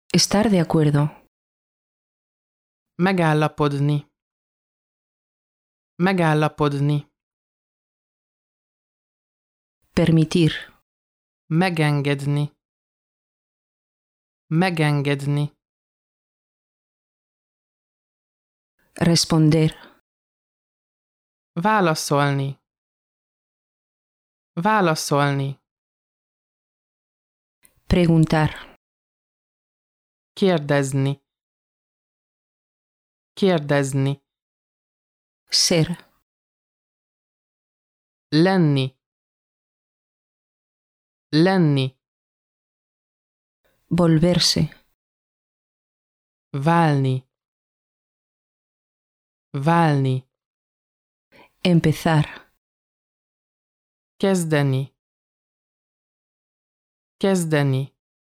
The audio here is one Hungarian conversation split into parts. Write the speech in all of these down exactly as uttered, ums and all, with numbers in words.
Estar de acuerdo. Megállapodni. Megállapodni. Permitir. Megengedni. Megengedni. Responder. Válaszolni. Válaszolni. Preguntar. Kérdezni. Kérdezni. Ser. Lenni. Lenni. Volverse. Válni. Válni. Empezar. Kezdeni. Kezdeni.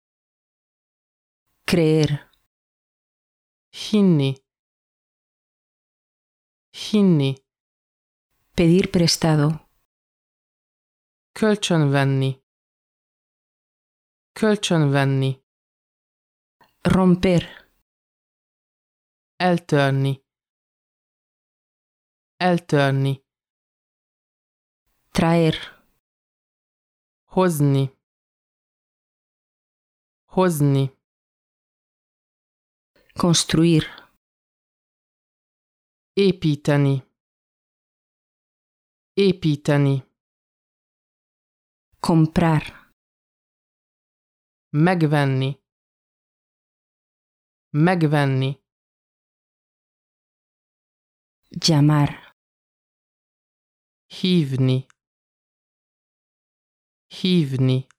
Creer. Hinni. Hinni. Pedir prestado. Kölcsönvenni. Kölcsönvenni. Romper. Eltörni. Eltörni. Traer. Hozni. Hozni. Construir. Építeni. Építeni. Comprar. Megvenni. Megvenni. Llamar. Hívni. Hívni.